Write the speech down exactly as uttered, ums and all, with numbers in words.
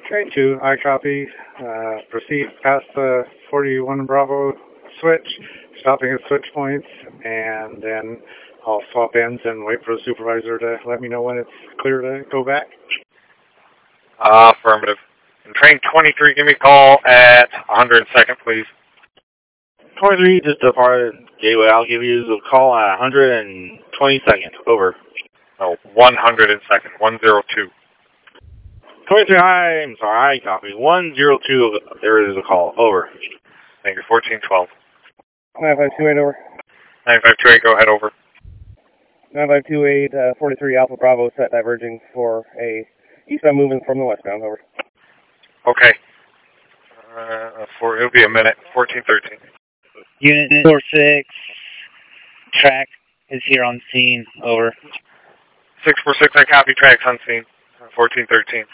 Train two, I copy. Uh, proceed past the forty-one Bravo switch, stopping at switch points, and then I'll swap ends and wait for the supervisor to let me know when it's clear to go back. Uh, affirmative. And train twenty-three, give me a call at one hundred second, please. twenty-three, just departed Gateway. I'll give you a call at one hundred twenty-second. Over. No, one hundred second, one oh two. twenty-three, I'm sorry, I copy. one oh two, there is a call. Over. Thank you, fourteen twelve. nine five two eight, over. nine five two eight, go ahead, over. nine five two eight, uh, forty-three Alpha Bravo, set diverging for a eastbound movement from the westbound, over. Okay. Uh, for, it'll be a minute, fourteen thirteen. Unit four six, track is here on scene, over. six four six, I copy, tracks on scene, fourteen thirteen.